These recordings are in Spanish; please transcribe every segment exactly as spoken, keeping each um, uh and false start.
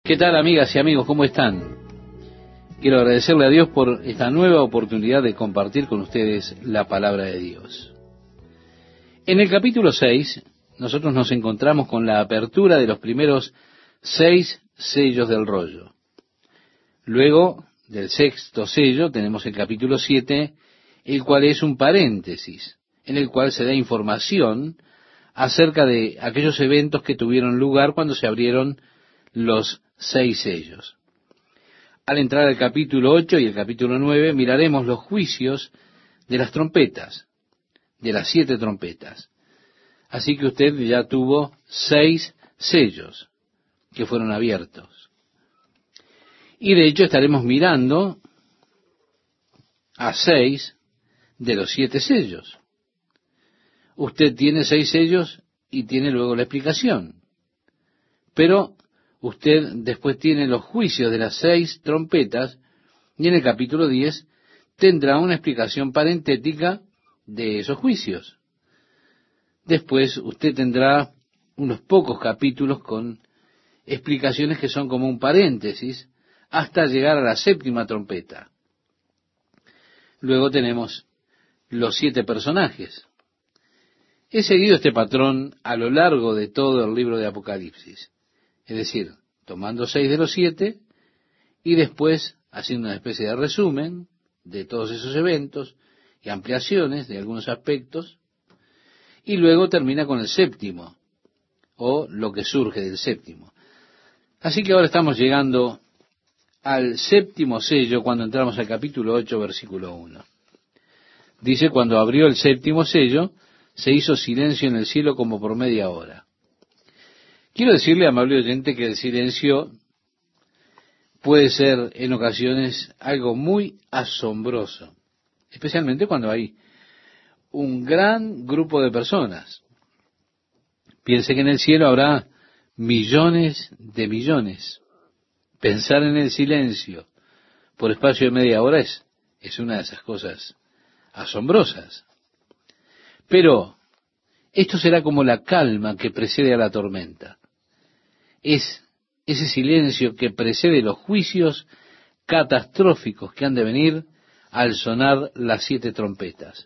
¿Qué tal, amigas y amigos? ¿Cómo están? Quiero agradecerle a Dios por esta nueva oportunidad de compartir con ustedes la palabra de Dios. En el capítulo seis, nosotros nos encontramos con la apertura de los primeros seis sellos del rollo. Luego del sexto sello tenemos el capítulo siete, el cual es un paréntesis, en el cual se da información acerca de aquellos eventos que tuvieron lugar cuando se abrieron los seis sellos. Al entrar al capítulo ocho y el capítulo nueve, miraremos los juicios de las trompetas, de las siete trompetas. Así que usted ya tuvo seis sellos que fueron abiertos. Y de hecho estaremos mirando a seis de los siete sellos. Usted tiene seis sellos y tiene luego la explicación. Pero usted después tiene los juicios de las seis trompetas y en el capítulo diez tendrá una explicación parentética de esos juicios. Después usted tendrá unos pocos capítulos con explicaciones que son como un paréntesis hasta llegar a la séptima trompeta. Luego tenemos los siete personajes. He seguido este patrón a lo largo de todo el libro de Apocalipsis. Es decir, tomando seis de los siete y después haciendo una especie de resumen de todos esos eventos y ampliaciones de algunos aspectos, y luego termina con el séptimo, o lo que surge del séptimo. Así que ahora estamos llegando al séptimo sello cuando entramos al capítulo ocho, versículo uno. Dice, cuando abrió el séptimo sello, se hizo silencio en el cielo como por media hora. Quiero decirle, amable oyente, que el silencio puede ser en ocasiones algo muy asombroso, especialmente cuando hay un gran grupo de personas. Piense que en el cielo habrá millones de millones. Pensar en el silencio por espacio de media hora es, es una de esas cosas asombrosas. Pero esto será como la calma que precede a la tormenta. Es ese silencio que precede los juicios catastróficos que han de venir al sonar las siete trompetas.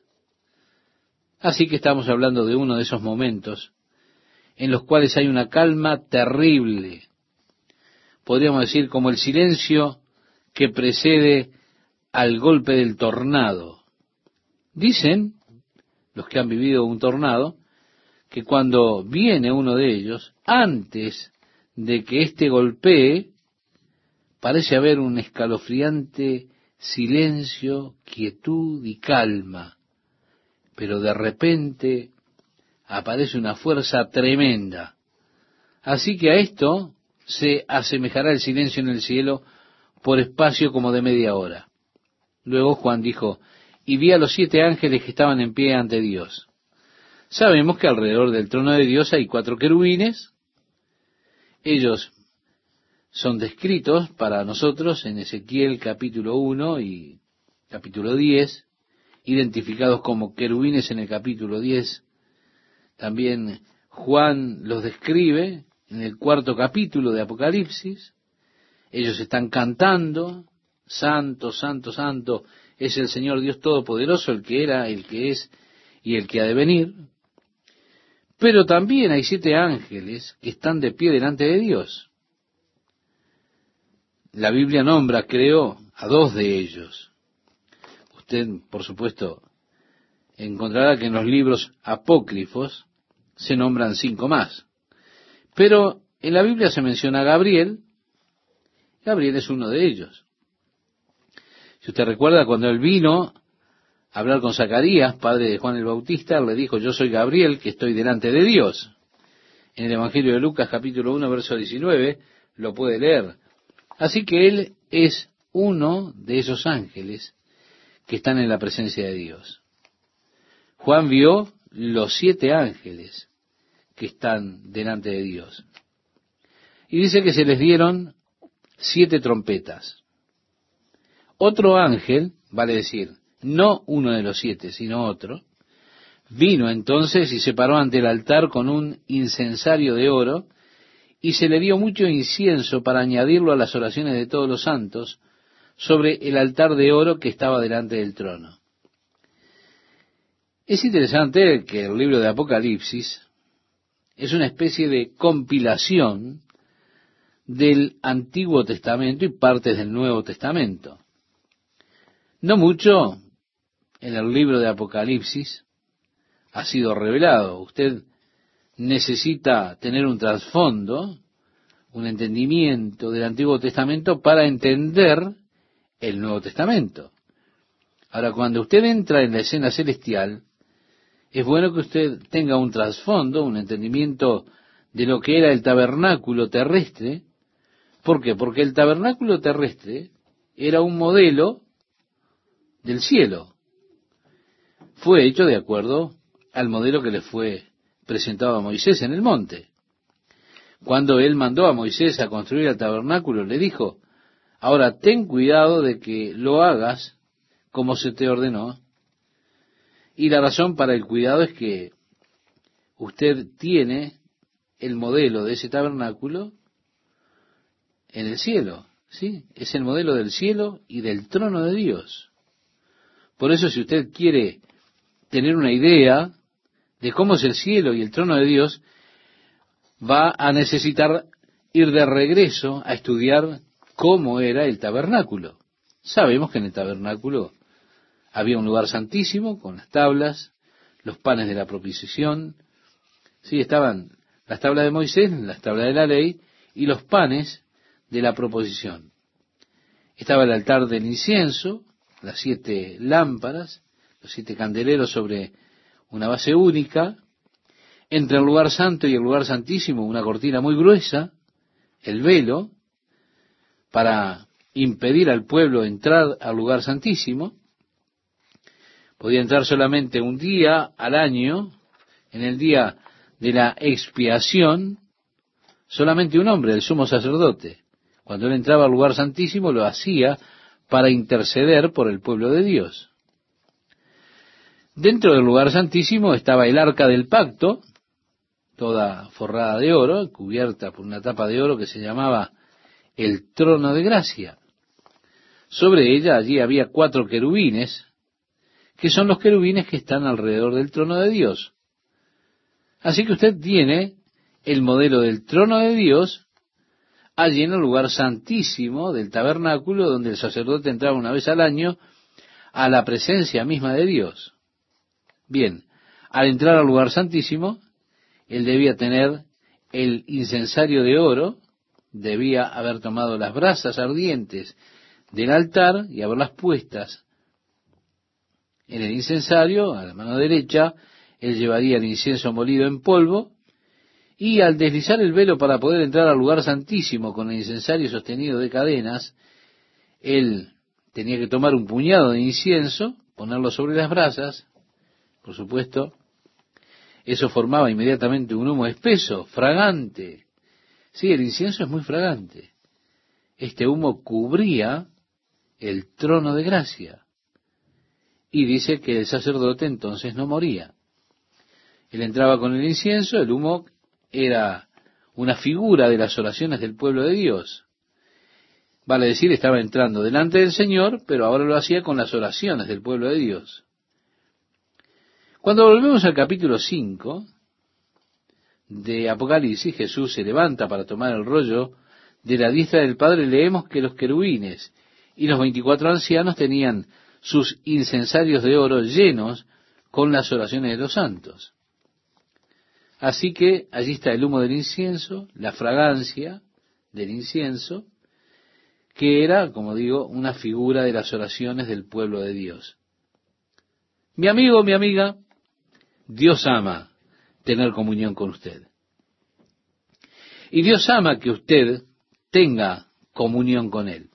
Así que estamos hablando de uno de esos momentos en los cuales hay una calma terrible. Podríamos decir como el silencio que precede al golpe del tornado. Dicen los que han vivido un tornado que cuando viene uno de ellos, antes de que éste golpee, parece haber un escalofriante silencio, quietud y calma, pero de repente aparece una fuerza tremenda. Así que a esto se asemejará el silencio en el cielo por espacio como de media hora. Luego Juan dijo, y vi a los siete ángeles que estaban en pie ante Dios. Sabemos que alrededor del trono de Dios hay cuatro querubines. Ellos son descritos para nosotros en Ezequiel capítulo uno y capítulo diez, identificados como querubines en el capítulo diez. También Juan los describe en el cuarto capítulo de Apocalipsis. Ellos están cantando, santo, santo, santo, es el Señor Dios Todopoderoso, el que era, el que es y el que ha de venir. Pero también hay siete ángeles que están de pie delante de Dios. La Biblia nombra, creo, a dos de ellos. Usted, por supuesto, encontrará que en los libros apócrifos se nombran cinco más. Pero en la Biblia se menciona a Gabriel. Gabriel es uno de ellos. Si usted recuerda, cuando él vino a hablar con Zacarías, padre de Juan el Bautista, él le dijo, yo soy Gabriel, que estoy delante de Dios. En el Evangelio de Lucas, capítulo uno, verso diecinueve, lo puede leer. Así que él es uno de esos ángeles que están en la presencia de Dios. Juan vio los siete ángeles que están delante de Dios. Y dice que se les dieron siete trompetas. Otro ángel, vale decir, no uno de los siete, sino otro, vino entonces y se paró ante el altar con un incensario de oro y se le dio mucho incienso para añadirlo a las oraciones de todos los santos sobre el altar de oro que estaba delante del trono. Es interesante que el libro de Apocalipsis es una especie de compilación del Antiguo Testamento y partes del Nuevo Testamento. No mucho en el libro de Apocalipsis ha sido revelado. Usted necesita tener un trasfondo, un entendimiento del Antiguo Testamento para entender el Nuevo Testamento. Ahora, cuando usted entra en la escena celestial, es bueno que usted tenga un trasfondo, un entendimiento de lo que era el tabernáculo terrestre. ¿Por qué? Porque el tabernáculo terrestre era un modelo del cielo. Fue hecho de acuerdo al modelo que le fue presentado a Moisés en el monte. Cuando él mandó a Moisés a construir el tabernáculo, le dijo: ahora ten cuidado de que lo hagas como se te ordenó. Y la razón para el cuidado es que usted tiene el modelo de ese tabernáculo en el cielo, ¿sí? Es el modelo del cielo y del trono de Dios. Por eso, si usted quiere tener una idea de cómo es el cielo y el trono de Dios, va a necesitar ir de regreso a estudiar cómo era el tabernáculo. Sabemos que en el tabernáculo había un lugar santísimo con las tablas, los panes de la propiciación. Sí, estaban las tablas de Moisés, las tablas de la ley y los panes de la proposición. Estaba el altar del incienso, las siete lámparas, los siete candeleros sobre una base única. Entre el lugar santo y el lugar santísimo, una cortina muy gruesa, el velo, para impedir al pueblo entrar al lugar santísimo. Podía entrar solamente un día al año, en el día de la expiación, solamente un hombre, el sumo sacerdote. Cuando él entraba al lugar santísimo, lo hacía para interceder por el pueblo de Dios. Dentro del lugar santísimo estaba el arca del pacto, toda forrada de oro, cubierta por una tapa de oro que se llamaba el trono de gracia. Sobre ella allí había cuatro querubines, que son los querubines que están alrededor del trono de Dios. Así que usted tiene el modelo del trono de Dios allí en el lugar santísimo del tabernáculo, donde el sacerdote entraba una vez al año a la presencia misma de Dios. Bien, al entrar al lugar santísimo, él debía tener el incensario de oro, debía haber tomado las brasas ardientes del altar y haberlas puestas en el incensario. A la mano derecha, él llevaría el incienso molido en polvo, y al deslizar el velo para poder entrar al lugar santísimo con el incensario sostenido de cadenas, él tenía que tomar un puñado de incienso, ponerlo sobre las brasas. Por supuesto, eso formaba inmediatamente un humo espeso, fragante. Sí, el incienso es muy fragante. Este humo cubría el trono de gracia. Y dice que el sacerdote entonces no moría. Él entraba con el incienso, el humo era una figura de las oraciones del pueblo de Dios. Vale decir, estaba entrando delante del Señor, pero ahora lo hacía con las oraciones del pueblo de Dios. Cuando volvemos al capítulo cinco de Apocalipsis, Jesús se levanta para tomar el rollo de la diestra del Padre. Leemos que los querubines y los veinticuatro ancianos tenían sus incensarios de oro llenos con las oraciones de los santos. Así que allí está el humo del incienso, la fragancia del incienso, que era, como digo, una figura de las oraciones del pueblo de Dios. Mi amigo, mi amiga, Dios ama tener comunión con usted. Y Dios ama que usted tenga comunión con Él.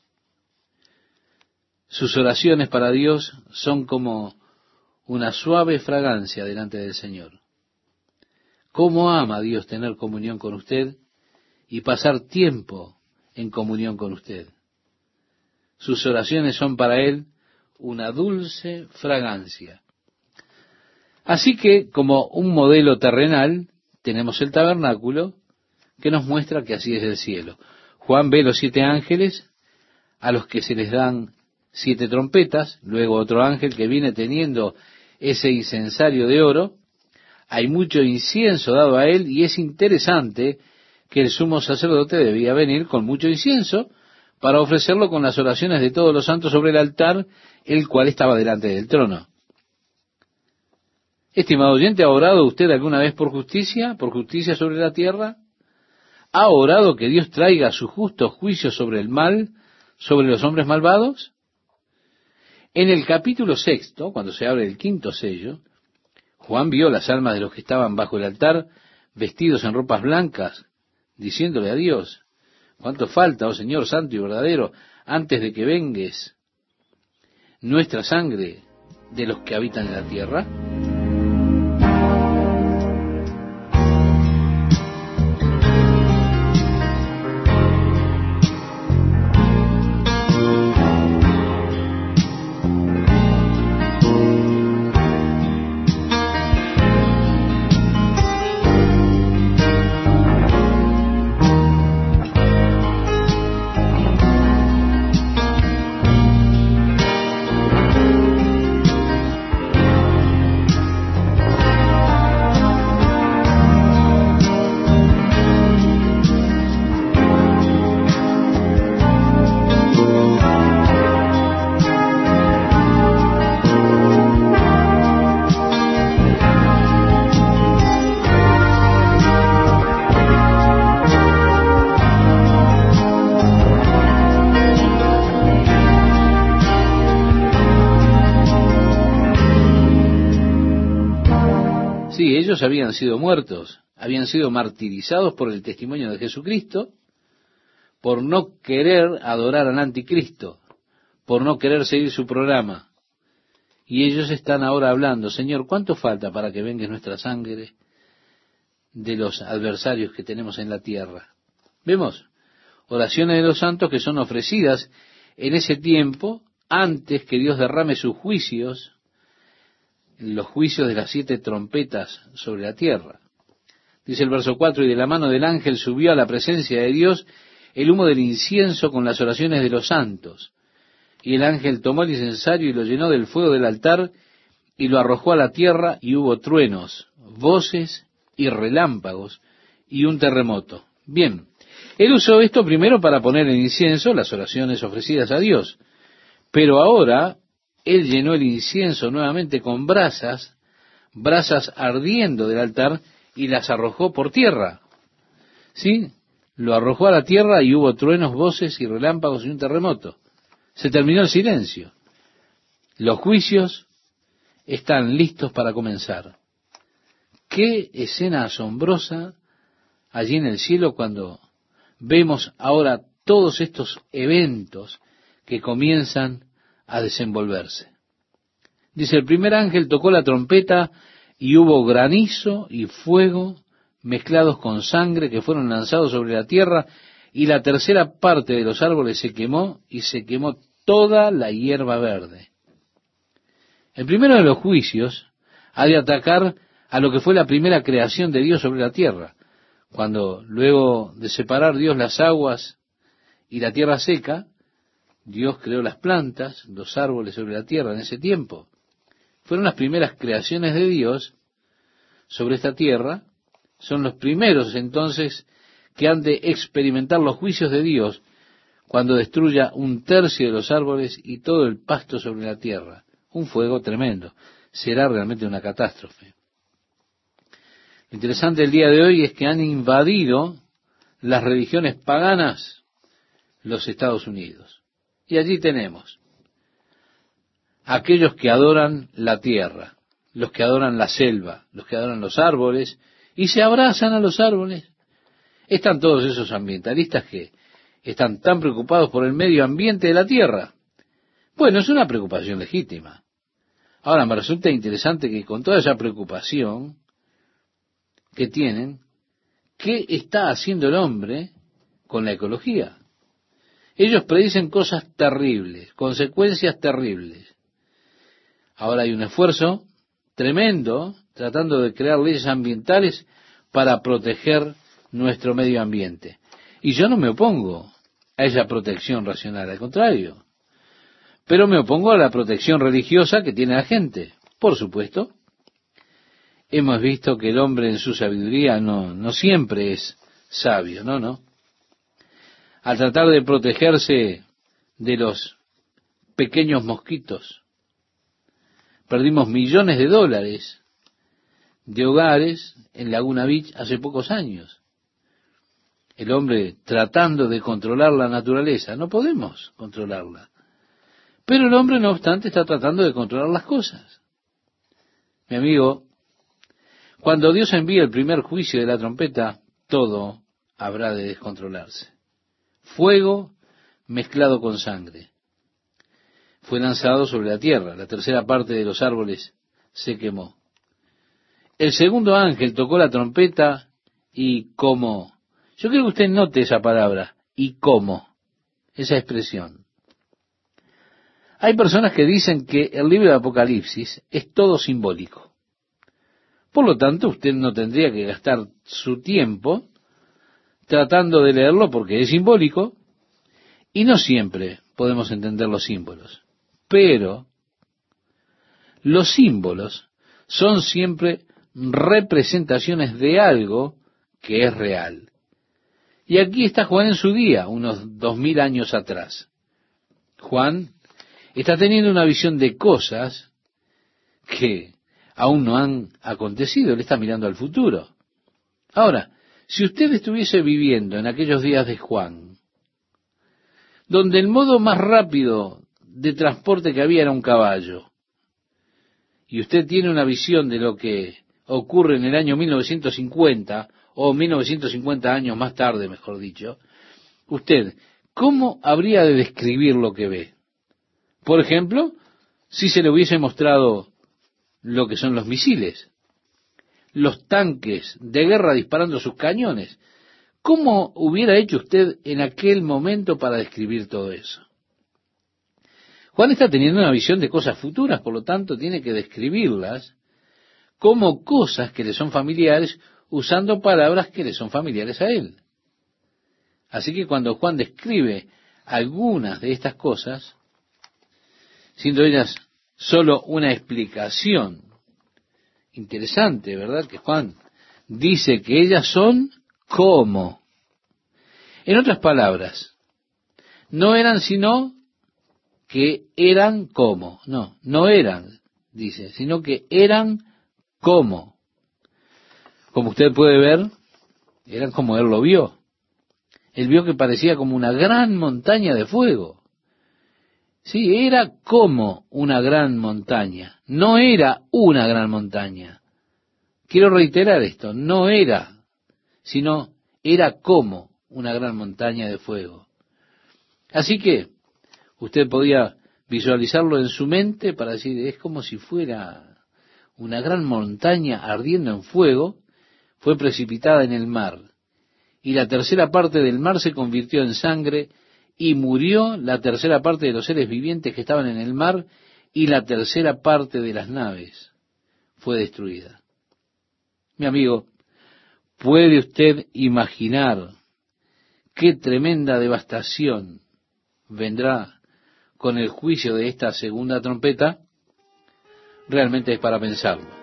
Sus oraciones para Dios son como una suave fragancia delante del Señor. ¿Cómo ama Dios tener comunión con usted y pasar tiempo en comunión con usted? Sus oraciones son para Él una dulce fragancia. Así que, como un modelo terrenal, tenemos el tabernáculo, que nos muestra que así es el cielo. Juan ve los siete ángeles a los que se les dan siete trompetas, luego otro ángel que viene teniendo ese incensario de oro. Hay mucho incienso dado a él, y es interesante que el sumo sacerdote debía venir con mucho incienso para ofrecerlo con las oraciones de todos los santos sobre el altar, el cual estaba delante del trono. Estimado oyente, ¿ha orado usted alguna vez por justicia, por justicia sobre la tierra? ¿Ha orado que Dios traiga su justo juicio sobre el mal, sobre los hombres malvados? En el capítulo sexto, cuando se abre el quinto sello, Juan vio las almas de los que estaban bajo el altar, vestidos en ropas blancas, diciéndole a Dios: ¿cuánto falta, oh Señor santo y verdadero, antes de que vengues nuestra sangre de los que habitan en la tierra? Sí, ellos habían sido muertos, habían sido martirizados por el testimonio de Jesucristo, por no querer adorar al anticristo, por no querer seguir su programa. Y ellos están ahora hablando: Señor, ¿cuánto falta para que vengue nuestra sangre de los adversarios que tenemos en la tierra? Vemos oraciones de los santos que son ofrecidas en ese tiempo, antes que Dios derrame sus juicios, los juicios de las siete trompetas sobre la tierra. Dice el verso cuatro: y de la mano del ángel subió a la presencia de Dios el humo del incienso con las oraciones de los santos. Y el ángel tomó el incensario y lo llenó del fuego del altar y lo arrojó a la tierra, y hubo truenos, voces y relámpagos y un terremoto. Bien, él usó esto primero para poner en incienso las oraciones ofrecidas a Dios, pero ahora él llenó el incienso nuevamente con brasas, brasas ardiendo del altar, y las arrojó por tierra. ¿Sí? Lo arrojó a la tierra y hubo truenos, voces y relámpagos y un terremoto. Se terminó el silencio. Los juicios están listos para comenzar. Qué escena asombrosa allí en el cielo cuando vemos ahora todos estos eventos que comienzan a desenvolverse. Dice: el primer ángel tocó la trompeta y hubo granizo y fuego mezclados con sangre que fueron lanzados sobre la tierra, y la tercera parte de los árboles se quemó, y se quemó toda la hierba verde. El primero de los juicios ha de atacar a lo que fue la primera creación de Dios sobre la tierra, cuando luego de separar Dios las aguas y la tierra seca, Dios creó las plantas, los árboles sobre la tierra en ese tiempo. Fueron las primeras creaciones de Dios sobre esta tierra. Son los primeros entonces que han de experimentar los juicios de Dios cuando destruya un tercio de los árboles y todo el pasto sobre la tierra. Un fuego tremendo. Será realmente una catástrofe. Lo interesante del día de hoy es que han invadido las religiones paganas los Estados Unidos. Y allí tenemos aquellos que adoran la tierra, los que adoran la selva, los que adoran los árboles, y se abrazan a los árboles. Están todos esos ambientalistas que están tan preocupados por el medio ambiente de la tierra. Bueno, es una preocupación legítima. Ahora, me resulta interesante que con toda esa preocupación que tienen, ¿qué está haciendo el hombre con la ecología? Ellos predicen cosas terribles, consecuencias terribles. Ahora hay un esfuerzo tremendo tratando de crear leyes ambientales para proteger nuestro medio ambiente. Y yo no me opongo a esa protección racional, al contrario. Pero me opongo a la protección religiosa que tiene la gente. Por supuesto, hemos visto que el hombre en su sabiduría no, no siempre es sabio, no, no. Al tratar de protegerse de los pequeños mosquitos, perdimos millones de dólares de hogares en Laguna Beach hace pocos años. El hombre tratando de controlar la naturaleza, no podemos controlarla. Pero el hombre, no obstante, está tratando de controlar las cosas. Mi amigo, cuando Dios envíe el primer juicio de la trompeta, todo habrá de descontrolarse. Fuego mezclado con sangre. Fue lanzado sobre la tierra, la tercera parte de los árboles se quemó. El segundo ángel tocó la trompeta y como, yo quiero que usted note esa palabra, y como, esa expresión. Hay personas que dicen que el libro de Apocalipsis es todo simbólico. Por lo tanto, usted no tendría que gastar su tiempo tratando de leerlo porque es simbólico y no siempre podemos entender los símbolos. Pero los símbolos son siempre representaciones de algo que es real. Y aquí está Juan en su día, unos dos mil años atrás. Juan está teniendo una visión de cosas que aún no han acontecido. Él está mirando al futuro. Ahora, si usted estuviese viviendo en aquellos días de Juan, donde el modo más rápido de transporte que había era un caballo, y usted tiene una visión de lo que ocurre en el año mil novecientos cincuenta, o mil novecientos cincuenta años más tarde, mejor dicho, usted, ¿cómo habría de describir lo que ve? Por ejemplo, si se le hubiese mostrado lo que son los misiles, los tanques de guerra disparando sus cañones, ¿cómo hubiera hecho usted en aquel momento para describir todo eso? Juan está teniendo una visión de cosas futuras, por lo tanto tiene que describirlas como cosas que le son familiares, usando palabras que le son familiares a él. Así que cuando Juan describe algunas de estas cosas, siendo ellas solo una explicación interesante, ¿verdad? Que Juan dice que ellas son como. En otras palabras, no eran sino que eran como. No, no eran, dice, sino que eran como. Como usted puede ver, eran como él lo vio. Él vio que parecía como una gran montaña de fuego. Sí, era como una gran montaña. No era una gran montaña. Quiero reiterar esto, no era, sino era como una gran montaña de fuego. Así que usted podía visualizarlo en su mente para decir, es como si fuera una gran montaña ardiendo en fuego, fue precipitada en el mar, y la tercera parte del mar se convirtió en sangre, y murió la tercera parte de los seres vivientes que estaban en el mar, y la tercera parte de las naves fue destruida. Mi amigo, ¿puede usted imaginar qué tremenda devastación vendrá con el juicio de esta segunda trompeta? Realmente es para pensarlo.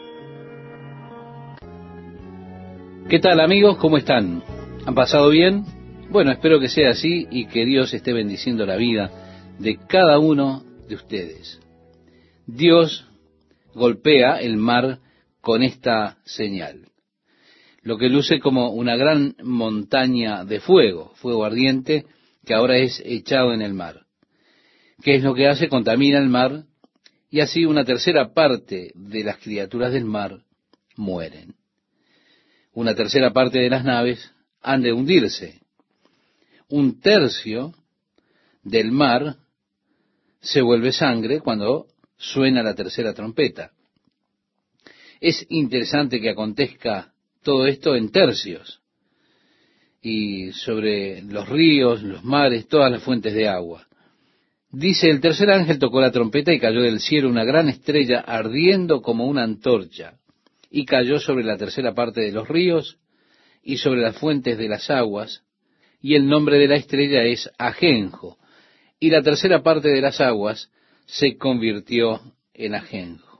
¿Qué tal, amigos? ¿Cómo están? ¿Han pasado bien? Bueno, espero que sea así y que Dios esté bendiciendo la vida de cada uno de ustedes. Dios golpea el mar con esta señal, lo que luce como una gran montaña de fuego, fuego ardiente, que ahora es echado en el mar. ¿Qué es lo que hace? Contamina el mar, y así una tercera parte de las criaturas del mar mueren. Una tercera parte de las naves han de hundirse. Un tercio del mar se vuelve sangre cuando suena la tercera trompeta. Es interesante que acontezca todo esto en tercios, y sobre los ríos, los mares, todas las fuentes de agua. Dice, el tercer ángel tocó la trompeta y cayó del cielo una gran estrella ardiendo como una antorcha, y cayó sobre la tercera parte de los ríos y sobre las fuentes de las aguas, y el nombre de la estrella es Ajenjo, y la tercera parte de las aguas se convirtió en ajenjo.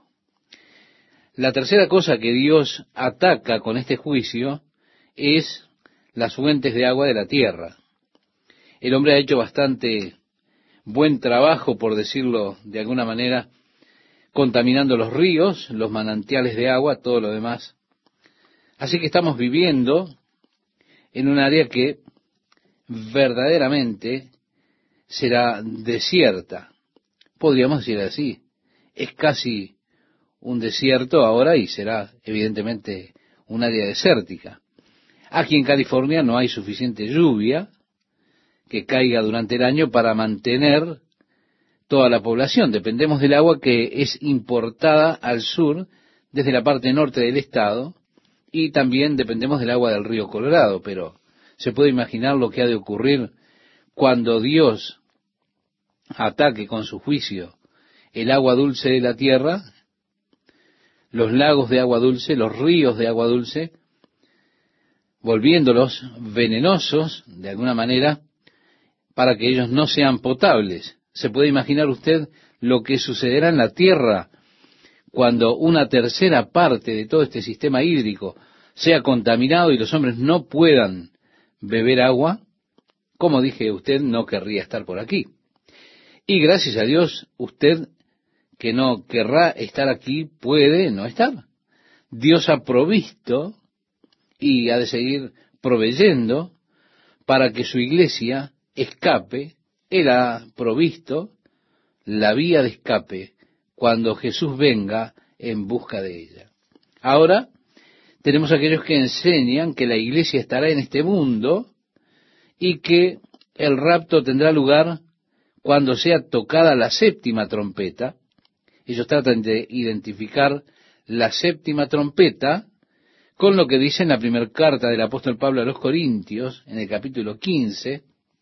La tercera cosa que Dios ataca con este juicio es las fuentes de agua de la tierra. El hombre ha hecho bastante buen trabajo, por decirlo de alguna manera, contaminando los ríos, los manantiales de agua, todo lo demás. Así que estamos viviendo en un área que verdaderamente será desierta. Podríamos decir así. Es casi un desierto ahora y será evidentemente un área desértica. Aquí en California no hay suficiente lluvia que caiga durante el año para mantener toda la población. Dependemos del agua que es importada al sur desde la parte norte del estado, y también dependemos del agua del río Colorado, pero se puede imaginar lo que ha de ocurrir cuando Dios ataque con su juicio el agua dulce de la tierra, los lagos de agua dulce, los ríos de agua dulce, volviéndolos venenosos de alguna manera para que ellos no sean potables. ¿Se puede imaginar usted lo que sucederá en la tierra cuando una tercera parte de todo este sistema hídrico sea contaminado y los hombres no puedan beber agua? Como dije, usted no querría estar por aquí. Y gracias a Dios, usted que no querrá estar aquí puede no estar. Dios ha provisto y ha de seguir proveyendo para que su iglesia escape. Él ha provisto la vía de escape cuando Jesús venga en busca de ella. Ahora tenemos aquellos que enseñan que la iglesia estará en este mundo y que el rapto tendrá lugar cuando sea tocada la séptima trompeta. Ellos tratan de identificar la séptima trompeta con lo que dice en la primera carta del apóstol Pablo a los Corintios, en el capítulo quince,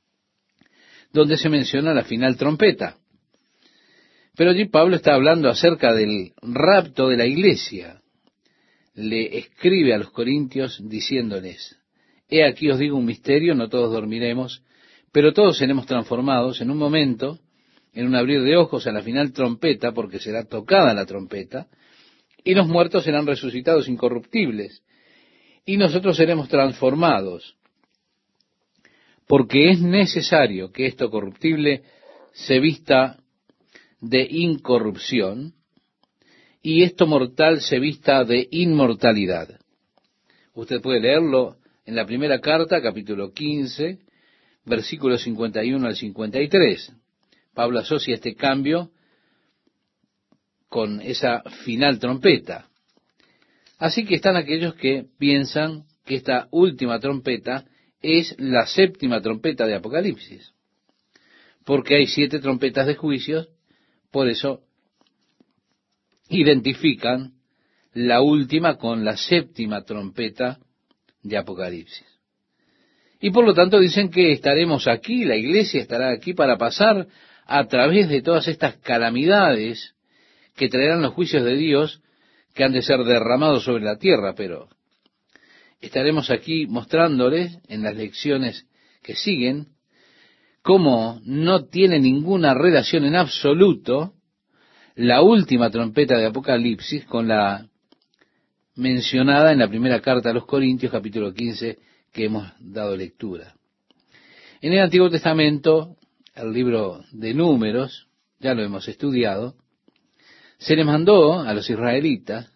donde se menciona la final trompeta. Pero allí Pablo está hablando acerca del rapto de la iglesia. Le escribe a los Corintios diciéndoles: he aquí os digo un misterio, no todos dormiremos, pero todos seremos transformados en un momento, en un abrir de ojos, a la final trompeta, porque será tocada la trompeta, y los muertos serán resucitados incorruptibles, y nosotros seremos transformados, porque es necesario que esto corruptible se vista de incorrupción, y esto mortal se vista de inmortalidad. Usted puede leerlo en la primera carta, capítulo quince, versículos cincuenta y uno al cincuenta y tres. Pablo asocia este cambio con esa final trompeta. Así que están aquellos que piensan que esta última trompeta es la séptima trompeta de Apocalipsis, porque hay siete trompetas de juicios. Por eso identifican la última con la séptima trompeta de Apocalipsis. Y por lo tanto dicen que estaremos aquí, la iglesia estará aquí para pasar a través de todas estas calamidades que traerán los juicios de Dios que han de ser derramados sobre la tierra, pero estaremos aquí mostrándoles en las lecciones que siguen cómo no tiene ninguna relación en absoluto la última trompeta de Apocalipsis con la mencionada en la primera carta a los Corintios, capítulo quince, que hemos dado lectura. En el Antiguo Testamento, el libro de Números, ya lo hemos estudiado, se les mandó a los israelitas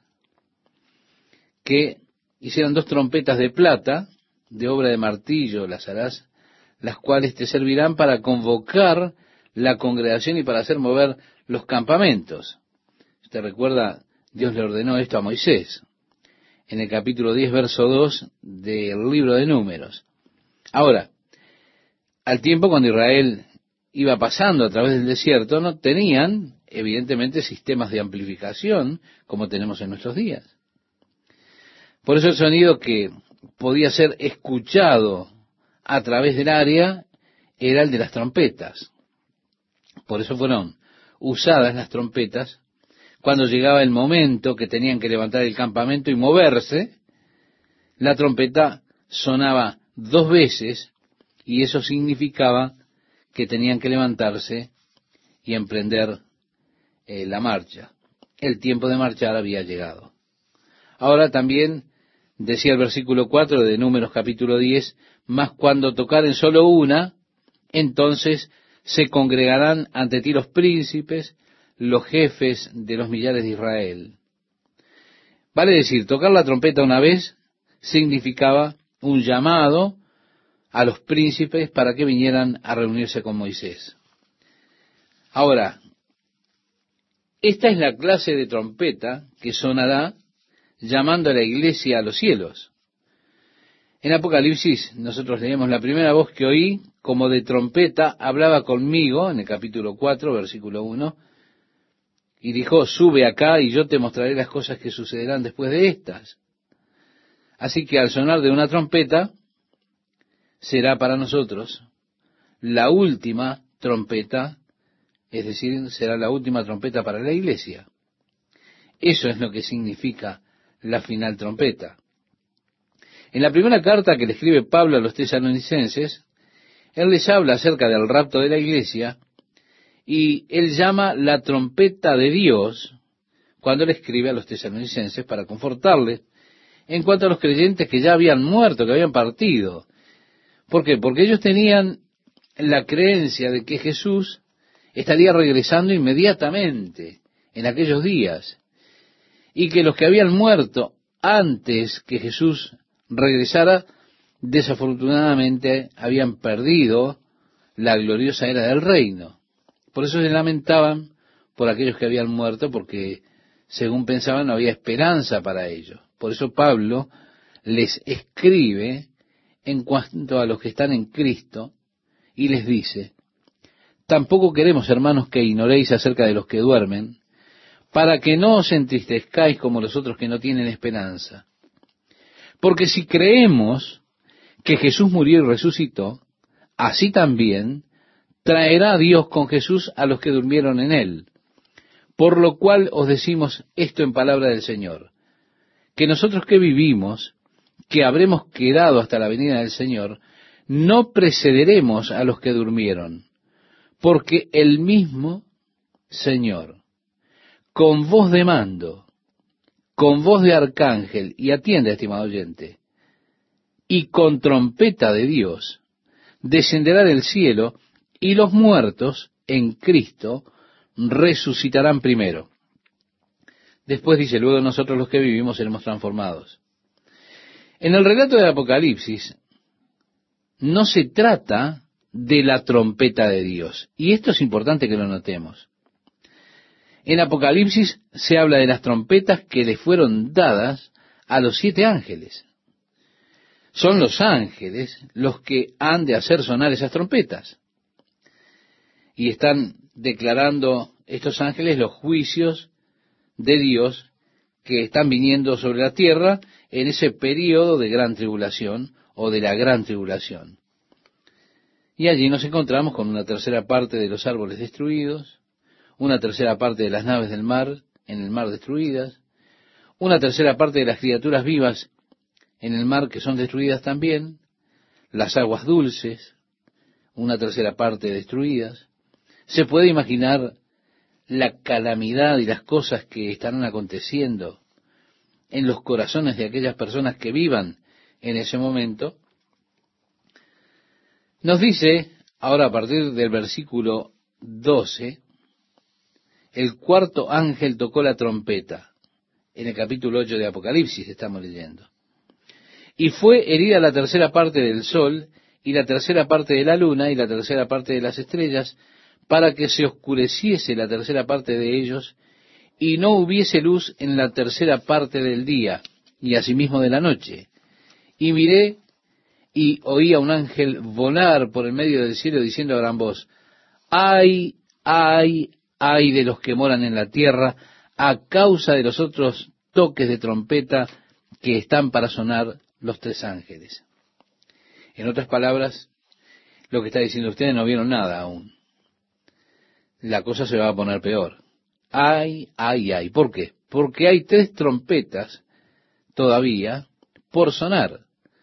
que hicieran dos trompetas de plata, de obra de martillo las harás, las cuales te servirán para convocar la congregación y para hacer mover los campamentos. Usted recuerda, Dios le ordenó esto a Moisés, en el capítulo diez, verso dos del libro de Números. Ahora, al tiempo cuando Israel iba pasando a través del desierto, no tenían, evidentemente, sistemas de amplificación como tenemos en nuestros días. Por eso el sonido que podía ser escuchado a través del área era el de las trompetas. Por eso fueron usadas las trompetas cuando llegaba el momento que tenían que levantar el campamento y moverse. La trompeta sonaba dos veces y eso significaba que tenían que levantarse y emprender eh, la marcha. El tiempo de marchar había llegado. Ahora también decía el versículo cuatro de Números capítulo diez, mas cuando tocaren solo una, entonces se congregarán ante ti los príncipes, los jefes de los millares de Israel. Vale decir, tocar la trompeta una vez significaba un llamado a los príncipes para que vinieran a reunirse con Moisés. Ahora, esta es la clase de trompeta que sonará llamando a la iglesia a los cielos. En Apocalipsis nosotros leemos la primera voz que oí, como de trompeta, hablaba conmigo, en el capítulo cuatro, versículo uno, y dijo, sube acá y yo te mostraré las cosas que sucederán después de estas. Así que al sonar de una trompeta, será para nosotros la última trompeta, es decir, será la última trompeta para la iglesia. Eso es lo que significa la final trompeta. En la primera carta que le escribe Pablo a los tesalonicenses, él les habla acerca del rapto de la iglesia y él llama la trompeta de Dios cuando le escribe a los tesalonicenses para confortarles en cuanto a los creyentes que ya habían muerto, que habían partido. ¿Por qué? Porque ellos tenían la creencia de que Jesús estaría regresando inmediatamente en aquellos días y que los que habían muerto antes que Jesús regresara, desafortunadamente habían perdido la gloriosa era del reino. Por eso se lamentaban por aquellos que habían muerto, porque según pensaban no había esperanza para ellos. Por eso Pablo les escribe en cuanto a los que están en Cristo y les dice, tampoco queremos, hermanos, que ignoréis acerca de los que duermen, para que no os entristezcáis como los otros que no tienen esperanza. Porque si creemos que Jesús murió y resucitó, así también traerá Dios con Jesús a los que durmieron en él. Por lo cual os decimos esto en palabra del Señor, que nosotros que vivimos, que habremos quedado hasta la venida del Señor, no precederemos a los que durmieron, porque el mismo Señor, con voz de mando, con voz de arcángel, y atiende, estimado oyente, y con trompeta de Dios, descenderá del cielo, y los muertos en Cristo resucitarán primero. Después dice, luego nosotros los que vivimos seremos transformados. En el relato del Apocalipsis, no se trata de la trompeta de Dios, y esto es importante que lo notemos. En Apocalipsis se habla de las trompetas que le fueron dadas a los siete ángeles. Son los ángeles los que han de hacer sonar esas trompetas. Y están declarando estos ángeles los juicios de Dios que están viniendo sobre la tierra en ese período de gran tribulación o de la gran tribulación. Y allí nos encontramos con una tercera parte de los árboles destruidos, una tercera parte de las naves del mar, en el mar destruidas, una tercera parte de las criaturas vivas en el mar que son destruidas también, las aguas dulces, una tercera parte destruidas. Se puede imaginar la calamidad y las cosas que estarán aconteciendo en los corazones de aquellas personas que vivan en ese momento. Nos dice, ahora a partir del versículo doce, el cuarto ángel tocó la trompeta. En el capítulo ocho de Apocalipsis estamos leyendo. Y fue herida la tercera parte del sol, y la tercera parte de la luna, y la tercera parte de las estrellas, para que se oscureciese la tercera parte de ellos, y no hubiese luz en la tercera parte del día, y asimismo de la noche. Y miré, y oí a un ángel volar por el medio del cielo, diciendo a gran voz, ¡ay, ay, ay de los que moran en la tierra, a causa de los otros toques de trompeta que están para sonar los tres ángeles! En otras palabras, lo que está diciendo, ustedes no vieron nada aún. La cosa se va a poner peor. Ay, ay, ay. ¿Por qué? Porque hay tres trompetas todavía por sonar.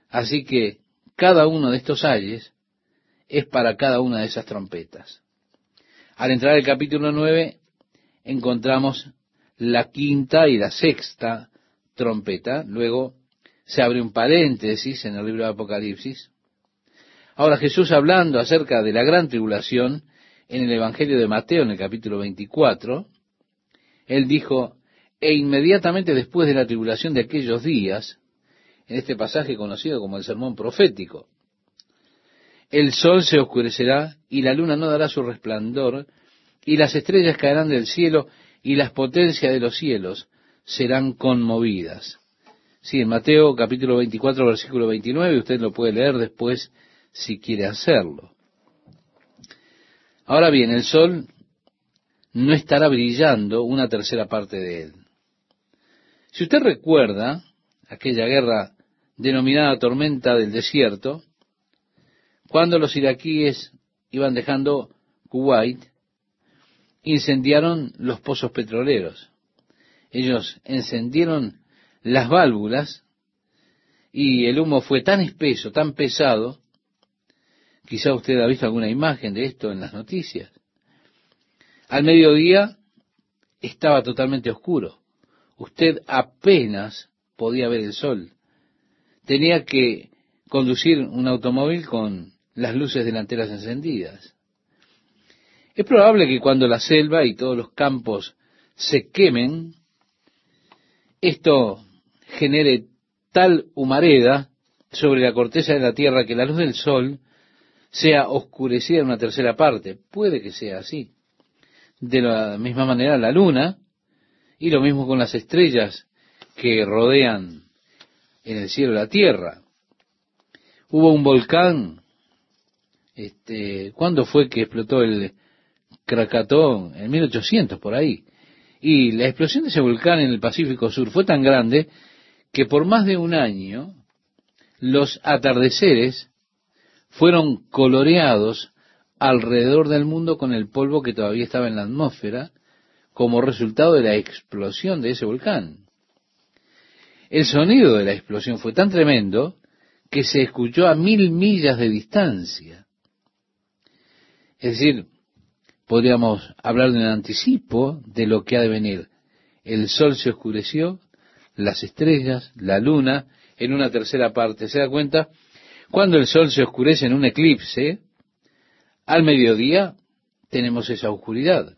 Así que cada uno de estos ayes es para cada una de esas trompetas. Al entrar el capítulo nueve, encontramos la quinta y la sexta trompeta. Luego se abre un paréntesis en el libro de Apocalipsis. Ahora Jesús, hablando acerca de la gran tribulación en el Evangelio de Mateo, en el capítulo veinticuatro, él dijo: e inmediatamente después de la tribulación de aquellos días, en este pasaje conocido como el sermón profético, el sol se oscurecerá y la luna no dará su resplandor, y las estrellas caerán del cielo, y las potencias de los cielos serán conmovidas. Sí, en Mateo capítulo veinticuatro, versículo veintinueve, usted lo puede leer después si quiere hacerlo. Ahora bien, el sol no estará brillando una tercera parte de él. Si usted recuerda aquella guerra denominada tormenta del desierto, cuando los iraquíes iban dejando Kuwait, incendiaron los pozos petroleros. Ellos encendieron las válvulas y el humo fue tan espeso, tan pesado, quizá usted ha visto alguna imagen de esto en las noticias. Al mediodía estaba totalmente oscuro. Usted apenas podía ver el sol. Tenía que conducir un automóvil con las luces delanteras encendidas. Es probable que cuando la selva y todos los campos se quemen, esto genere tal humareda sobre la corteza de la tierra que la luz del sol sea oscurecida en una tercera parte. Puede que sea así. De la misma manera la luna, y lo mismo con las estrellas que rodean en el cielo la tierra. Hubo un volcán, este, ¿cuándo fue que explotó el Krakatau? En mil ochocientos, por ahí. Y la explosión de ese volcán en el Pacífico Sur fue tan grande que por más de un año los atardeceres fueron coloreados alrededor del mundo con el polvo que todavía estaba en la atmósfera como resultado de la explosión de ese volcán. El sonido de la explosión fue tan tremendo que se escuchó a mil millas de distancia. Es decir, podríamos hablar de un anticipo de lo que ha de venir. El sol se oscureció, las estrellas, la luna, en una tercera parte. ¿Se da cuenta? Cuando el sol se oscurece en un eclipse, al mediodía tenemos esa oscuridad.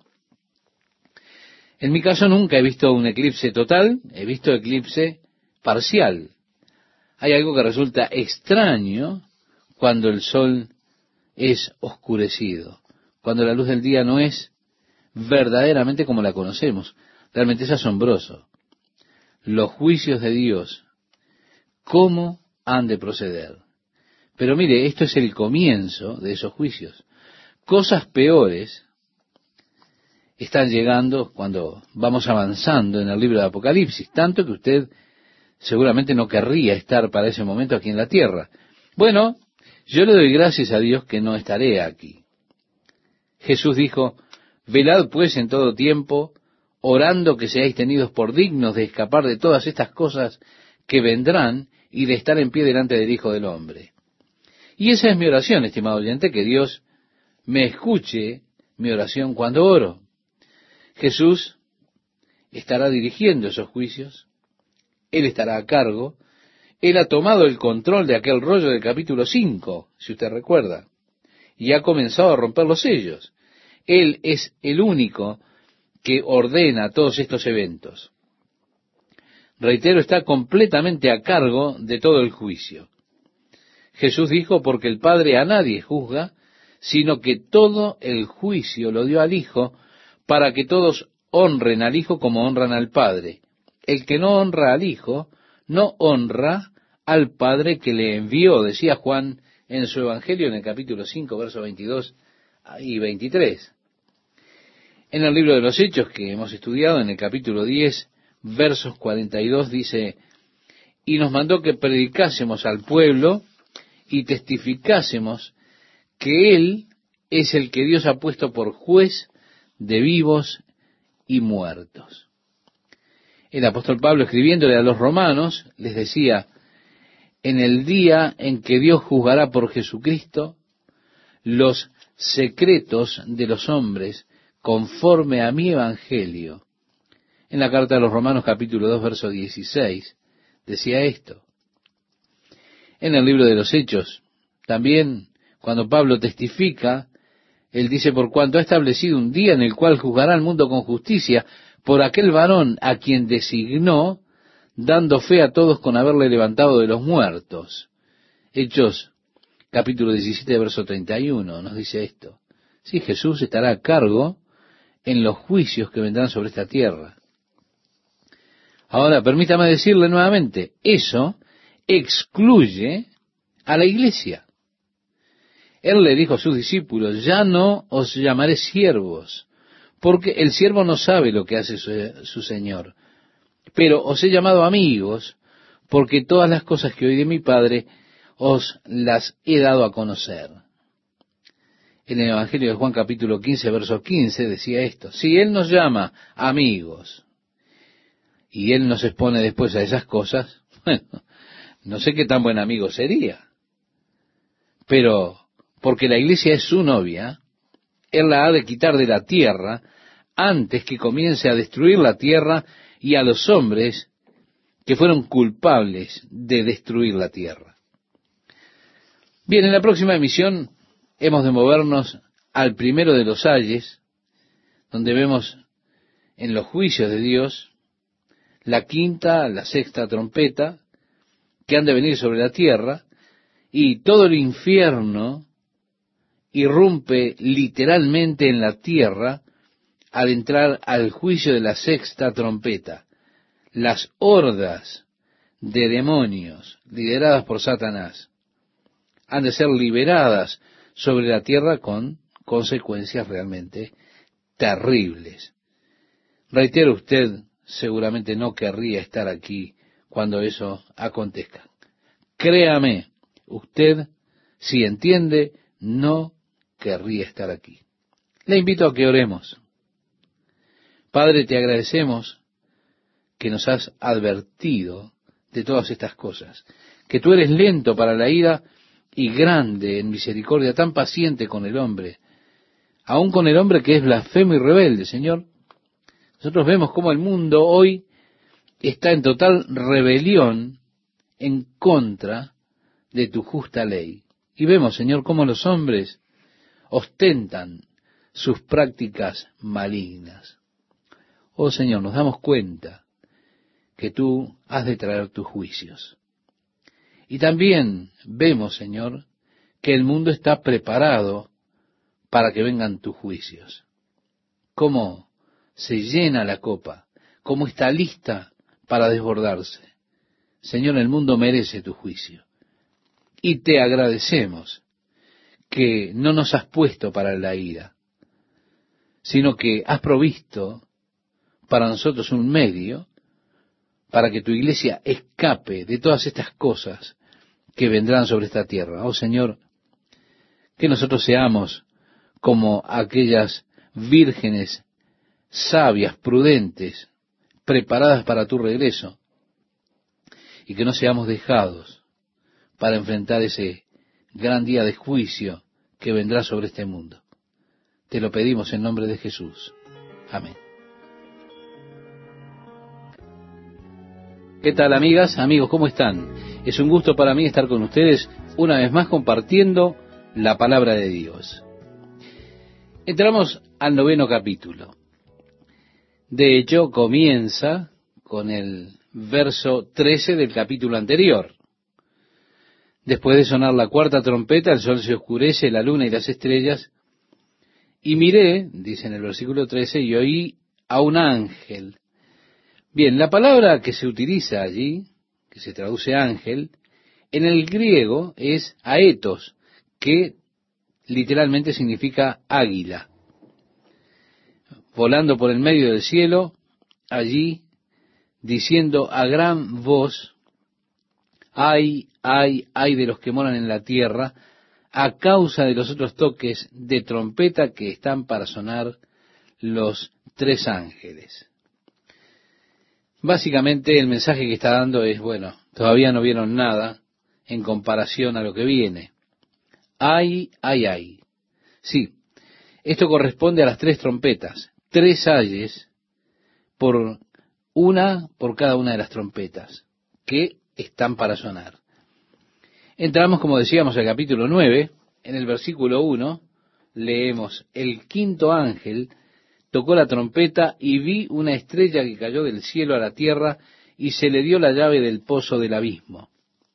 En mi caso nunca he visto un eclipse total, he visto eclipse parcial. Hay algo que resulta extraño cuando el sol es oscurecido, cuando la luz del día no es verdaderamente como la conocemos. Realmente es asombroso. Los juicios de Dios, ¿cómo han de proceder? Pero mire, esto es el comienzo de esos juicios. Cosas peores están llegando cuando vamos avanzando en el libro de Apocalipsis, tanto que usted seguramente no querría estar para ese momento aquí en la tierra. Bueno, yo le doy gracias a Dios que no estaré aquí. Jesús dijo: velad pues en todo tiempo, orando que seáis tenidos por dignos de escapar de todas estas cosas que vendrán y de estar en pie delante del Hijo del Hombre. Y esa es mi oración, estimado oyente, que Dios me escuche mi oración cuando oro. Jesús estará dirigiendo esos juicios, Él estará a cargo, Él ha tomado el control de aquel rollo del capítulo cinco, si usted recuerda, y ha comenzado a romper los sellos. Él es el único que ordena todos estos eventos. Reitero, está completamente a cargo de todo el juicio. Jesús dijo: porque el Padre a nadie juzga, sino que todo el juicio lo dio al Hijo, para que todos honren al Hijo como honran al Padre. El que no honra al Hijo, no honra al Padre que le envió, decía Juan en su Evangelio en el capítulo cinco, versos veintidós y veintitrés. En el libro de los Hechos que hemos estudiado, en el capítulo diez, versos cuarenta y dos, dice: y nos mandó que predicásemos al pueblo y testificásemos que Él es el que Dios ha puesto por juez de vivos y muertos. El apóstol Pablo, escribiéndole a los romanos, les decía: en el día en que Dios juzgará por Jesucristo los secretos de los hombres conforme a mi evangelio. En la carta de los Romanos capítulo dos, verso dieciséis, decía esto. En el libro de los Hechos, también, cuando Pablo testifica, él dice, por cuanto ha establecido un día en el cual juzgará al mundo con justicia por aquel varón a quien designó, dando fe a todos con haberle levantado de los muertos. Hechos capítulo diecisiete, verso treinta y uno, nos dice esto. Sí, Jesús estará a cargo en los juicios que vendrán sobre esta tierra. Ahora, permítame decirle nuevamente, eso excluye a la iglesia. Él le dijo a sus discípulos, ya no os llamaré siervos, porque el siervo no sabe lo que hace su, su señor, pero os he llamado amigos, porque todas las cosas que oí de mi Padre os las he dado a conocer. En el Evangelio de Juan capítulo quince, verso quince, decía esto, si Él nos llama amigos, y Él nos expone después a esas cosas, bueno, no sé qué tan buen amigo sería, pero porque la iglesia es su novia, Él la ha de quitar de la tierra antes que comience a destruir la tierra y a los hombres que fueron culpables de destruir la tierra. Bien, en la próxima emisión hemos de movernos al primero de los ayes, donde vemos en los juicios de Dios la quinta, la sexta trompeta, que han de venir sobre la tierra, y todo el infierno irrumpe literalmente en la tierra al entrar al juicio de la sexta trompeta. Las hordas de demonios lideradas por Satanás han de ser liberadas sobre la tierra con consecuencias realmente terribles. Reitero, usted seguramente no querría estar aquí cuando eso acontezca. Créame, usted, si entiende, no querría estar aquí. Le invito a que oremos. Padre, te agradecemos que nos has advertido de todas estas cosas, que tú eres lento para la ira y grande en misericordia, tan paciente con el hombre, aun con el hombre que es blasfemo y rebelde, Señor. Nosotros vemos cómo el mundo hoy está en total rebelión en contra de tu justa ley. Y vemos, Señor, cómo los hombres ostentan sus prácticas malignas. Oh, Señor, nos damos cuenta que tú has de traer tus juicios. Y también vemos, Señor, que el mundo está preparado para que vengan tus juicios. Cómo se llena la copa, cómo está lista para desbordarse. Señor, el mundo merece tu juicio. Y te agradecemos que no nos has puesto para la ira, sino que has provisto para nosotros un medio para que tu iglesia escape de todas estas cosas que vendrán sobre esta tierra. Oh Señor, que nosotros seamos como aquellas vírgenes sabias, prudentes, preparadas para tu regreso, y que no seamos dejados para enfrentar ese gran día de juicio que vendrá sobre este mundo. Te lo pedimos en nombre de Jesús. Amén. ¿Qué tal, amigas, amigos? ¿Cómo están? Es un gusto para mí estar con ustedes una vez más compartiendo la palabra de Dios. Entramos al noveno capítulo. De hecho, comienza con el verso trece del capítulo anterior. Después de sonar la cuarta trompeta, el sol se oscurece, la luna y las estrellas, y miré, dice en el versículo trece, y oí a un ángel. Bien, la palabra que se utiliza allí, que se traduce ángel, en el griego es aetos, que literalmente significa águila. Volando por el medio del cielo, allí, diciendo a gran voz, ay, ay, ay de los que moran en la tierra, a causa de los otros toques de trompeta que están para sonar los tres ángeles. Básicamente el mensaje que está dando es, bueno, todavía no vieron nada, en comparación a lo que viene. Ay, ay, ay. Sí, esto corresponde a las tres trompetas, tres ayes por una por cada una de las trompetas que están para sonar. Entramos, como decíamos, al capítulo nueve. En el versículo uno leemos: el quinto ángel tocó la trompeta y vi una estrella que cayó del cielo a la tierra y se le dio la llave del pozo del abismo.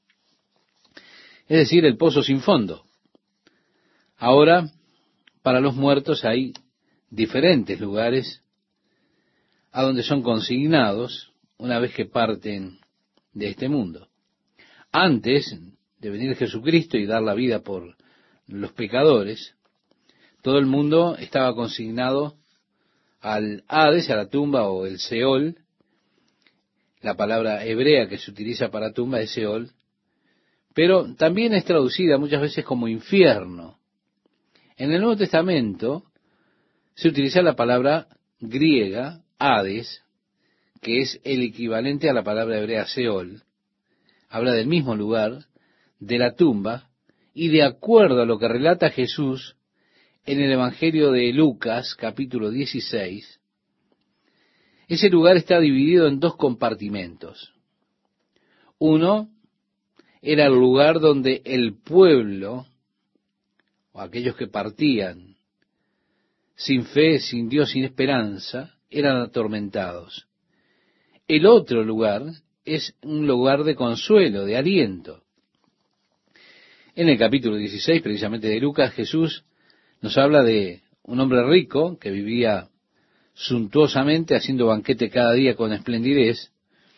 Es decir, el pozo sin fondo. Ahora, para los muertos hay diferentes lugares a donde son consignados una vez que parten de este mundo. Antes de venir Jesucristo y dar la vida por los pecadores, todo el mundo estaba consignado al Hades, a la tumba, o el Seol. La palabra hebrea que se utiliza para tumba es Seol, pero también es traducida muchas veces como infierno. En el Nuevo Testamento se utiliza la palabra griega Hades, que es el equivalente a la palabra hebrea Seol. Habla del mismo lugar, de la tumba, y de acuerdo a lo que relata Jesús en el Evangelio de Lucas, capítulo dieciséis, ese lugar está dividido en dos compartimentos. Uno era el lugar donde el pueblo, o aquellos que partían sin fe, sin Dios, sin esperanza, eran atormentados. El otro lugar es un lugar de consuelo, de aliento. En el capítulo dieciséis, precisamente de Lucas, Jesús nos habla de un hombre rico que vivía suntuosamente, haciendo banquete cada día con esplendidez,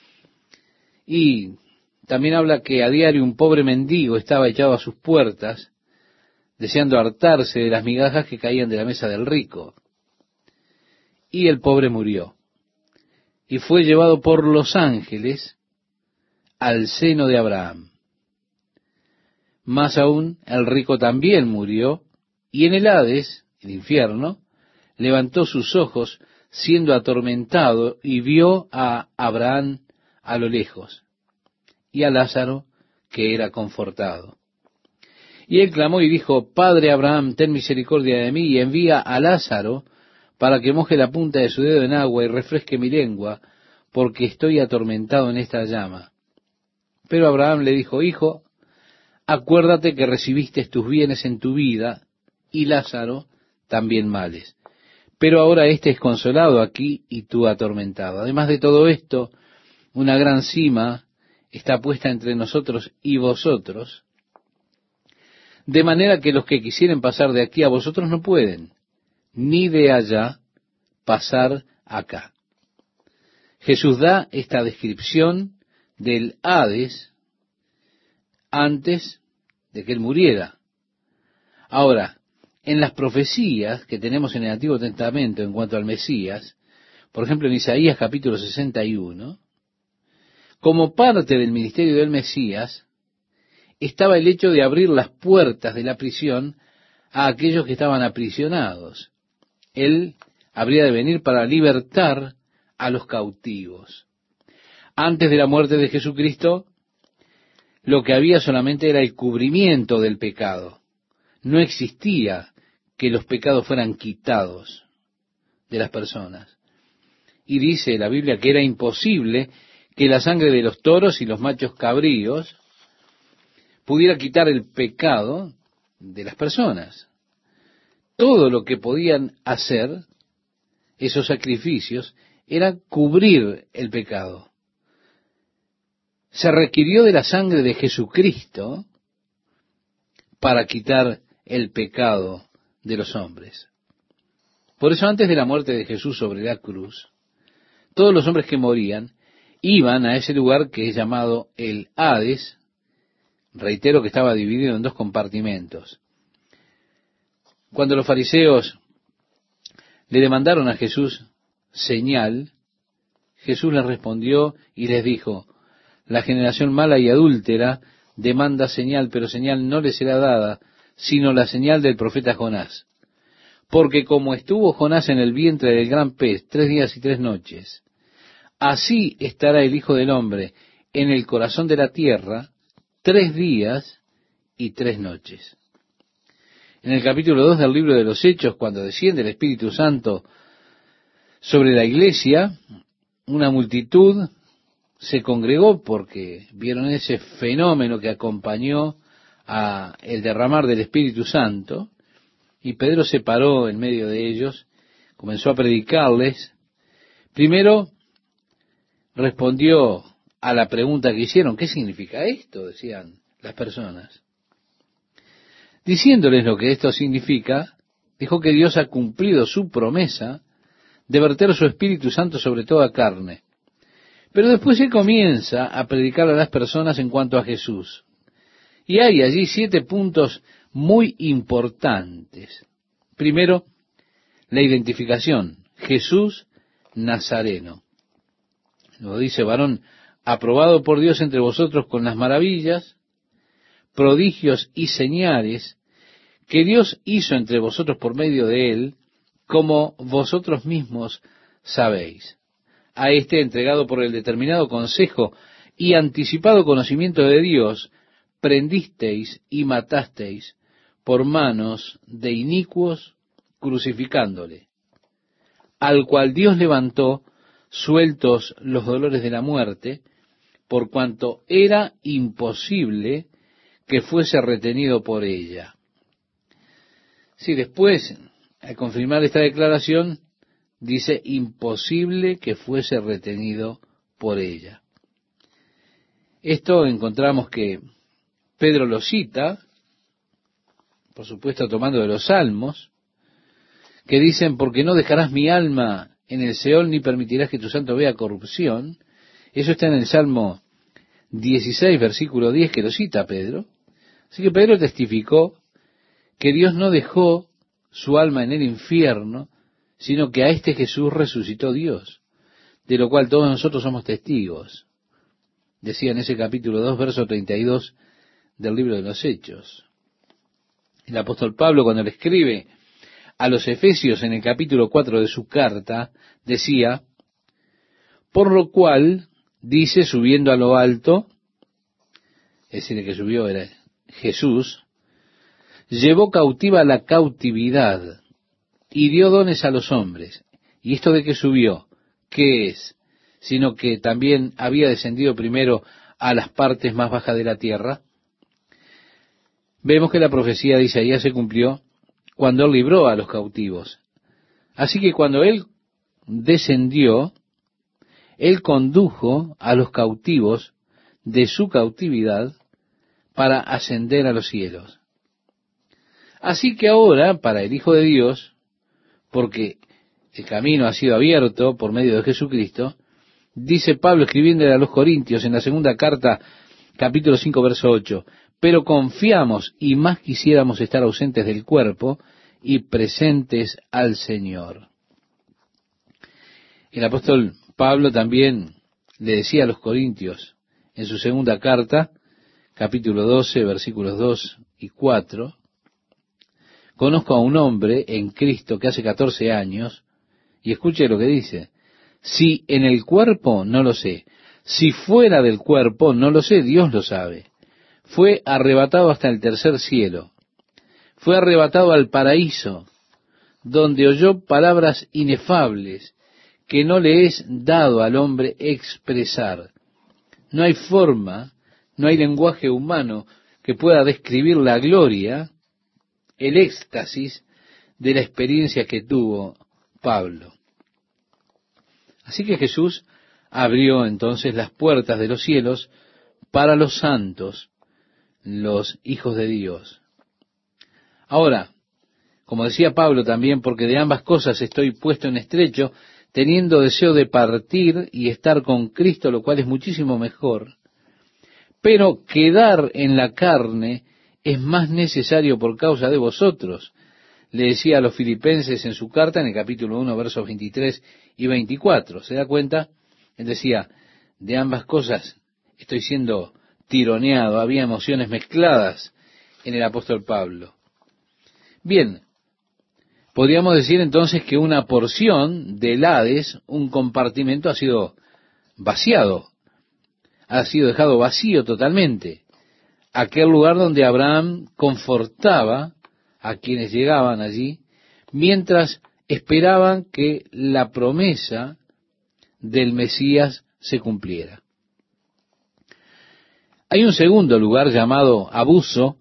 y también habla que a diario un pobre mendigo estaba echado a sus puertas, deseando hartarse de las migajas que caían de la mesa del rico. Y el pobre murió, y fue llevado por los ángeles al seno de Abraham. Más aún, el rico también murió, y en el Hades, el infierno, levantó sus ojos siendo atormentado y vio a Abraham a lo lejos y a Lázaro que era confortado. Y él clamó y dijo: Padre Abraham, ten misericordia de mí y envía a Lázaro para que moje la punta de su dedo en agua y refresque mi lengua, porque estoy atormentado en esta llama. Pero Abraham le dijo: Hijo, acuérdate que recibiste tus bienes en tu vida, y Lázaro también males. Pero ahora éste es consolado aquí y tú atormentado. Además de todo esto, una gran cima está puesta entre nosotros y vosotros, de manera que los que quisieren pasar de aquí a vosotros no pueden, ni de allá pasar acá. Jesús da esta descripción del Hades antes de que él muriera. Ahora, en las profecías que tenemos en el Antiguo Testamento en cuanto al Mesías, por ejemplo en Isaías capítulo sesenta y uno, como parte del ministerio del Mesías, estaba el hecho de abrir las puertas de la prisión a aquellos que estaban aprisionados. Él habría de venir para libertar a los cautivos. Antes de la muerte de Jesucristo, lo que había solamente era el cubrimiento del pecado. No existía que los pecados fueran quitados de las personas. Y dice la Biblia que era imposible que la sangre de los toros y los machos cabríos pudiera quitar el pecado de las personas. Todo lo que podían hacer esos sacrificios era cubrir el pecado. Se requirió de la sangre de Jesucristo para quitar el pecado de los hombres. Por eso, antes de la muerte de Jesús sobre la cruz, todos los hombres que morían iban a ese lugar que es llamado el Hades. Reitero que estaba dividido en dos compartimentos. Cuando los fariseos le demandaron a Jesús señal, Jesús les respondió y les dijo: la generación mala y adúltera demanda señal, pero señal no le será dada, sino la señal del profeta Jonás. Porque como estuvo Jonás en el vientre del gran pez tres días y tres noches, así estará el Hijo del Hombre en el corazón de la tierra tres días y tres noches. En el capítulo dos del libro de los Hechos, cuando desciende el Espíritu Santo sobre la iglesia, una multitud se congregó porque vieron ese fenómeno que acompañó a el derramar del Espíritu Santo, y Pedro se paró en medio de ellos, comenzó a predicarles. Primero respondió a la pregunta que hicieron: ¿qué significa esto?, decían las personas. Diciéndoles lo que esto significa, dijo que Dios ha cumplido su promesa de verter su Espíritu Santo sobre toda carne. Pero después él comienza a predicar a las personas en cuanto a Jesús. Y hay allí siete puntos muy importantes. Primero, la identificación: Jesús Nazareno. Lo dice: varón aprobado por Dios entre vosotros con las maravillas, prodigios y señales que Dios hizo entre vosotros por medio de él, como vosotros mismos sabéis. A este, entregado por el determinado consejo y anticipado conocimiento de Dios, prendisteis y matasteis por manos de inicuos, crucificándole, al cual Dios levantó, sueltos los dolores de la muerte, por cuanto era imposible que fuese retenido por ella. Sí, después, al confirmar esta declaración, dice: imposible que fuese retenido por ella. Esto encontramos que Pedro lo cita, por supuesto tomando de los Salmos, que dicen: porque no dejarás mi alma en el Seol, ni permitirás que tu santo vea corrupción. Eso está en el Salmo dieciséis, versículo diez, que lo cita Pedro. Así que Pedro testificó que Dios no dejó su alma en el infierno, sino que a este Jesús resucitó Dios, de lo cual todos nosotros somos testigos. Decía en ese capítulo dos, verso treinta y dos del libro de los Hechos. El apóstol Pablo, cuando le escribe a los Efesios en el capítulo cuatro de su carta, decía: por lo cual, dice, subiendo a lo alto, es decir, el que subió era Jesús, llevó cautiva la cautividad y dio dones a los hombres. ¿Y esto de que subió, qué es? Sino que también había descendido primero a las partes más bajas de la tierra. Vemos que la profecía de Isaías se cumplió cuando él libró a los cautivos. Así que cuando él descendió, él condujo a los cautivos de su cautividad para ascender a los cielos. Así que ahora, para el Hijo de Dios, porque el camino ha sido abierto por medio de Jesucristo, dice Pablo escribiéndole a los Corintios en la segunda carta, capítulo cinco, verso ocho: pero confiamos y más quisiéramos estar ausentes del cuerpo y presentes al Señor. El apóstol Pablo también le decía a los Corintios en su segunda carta, capítulo doce, versículos dos y cuatro: conozco a un hombre en Cristo que hace catorce años, y escuche lo que dice: si en el cuerpo, no lo sé; si fuera del cuerpo, no lo sé, Dios lo sabe. Fue arrebatado hasta el tercer cielo, fue arrebatado al paraíso, donde oyó palabras inefables que no le es dado al hombre expresar. No hay forma, no hay lenguaje humano que pueda describir la gloria, el éxtasis de la experiencia que tuvo Pablo. Así que Jesús abrió entonces las puertas de los cielos para los santos, los hijos de Dios. Ahora, como decía Pablo también, porque de ambas cosas estoy puesto en estrecho, teniendo deseo de partir y estar con Cristo, lo cual es muchísimo mejor, pero quedar en la carne es más necesario por causa de vosotros. Le decía a los filipenses en su carta, en el capítulo uno, versos veintitrés y veinticuatro. ¿Se da cuenta? Él decía: de ambas cosas estoy siendo tironeado. Había emociones mezcladas en el apóstol Pablo. Bien, podríamos decir entonces que una porción del Hades, un compartimento, ha sido vaciado, ha sido dejado vacío totalmente. aquel lugar donde Abraham confortaba a quienes llegaban allí, mientras esperaban que la promesa del Mesías se cumpliera. Hay un segundo lugar llamado Abuso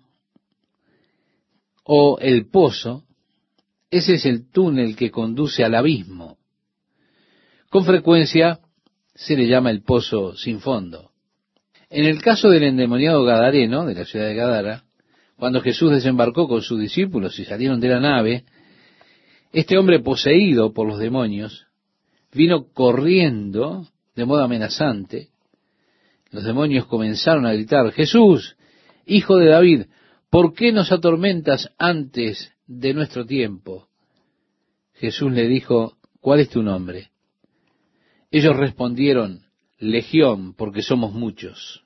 o el Pozo. Ese es el túnel que conduce al abismo. Con frecuencia se le llama el pozo sin fondo. En el caso del endemoniado gadareno, de la ciudad de Gadara, cuando Jesús desembarcó con sus discípulos y salieron de la nave, este hombre poseído por los demonios vino corriendo de modo amenazante. Los demonios comenzaron a gritar: Jesús, hijo de David, ¿por qué nos atormentas antes de nuestro tiempo? Jesús le dijo: ¿cuál es tu nombre? Ellos respondieron: Legión, porque somos muchos.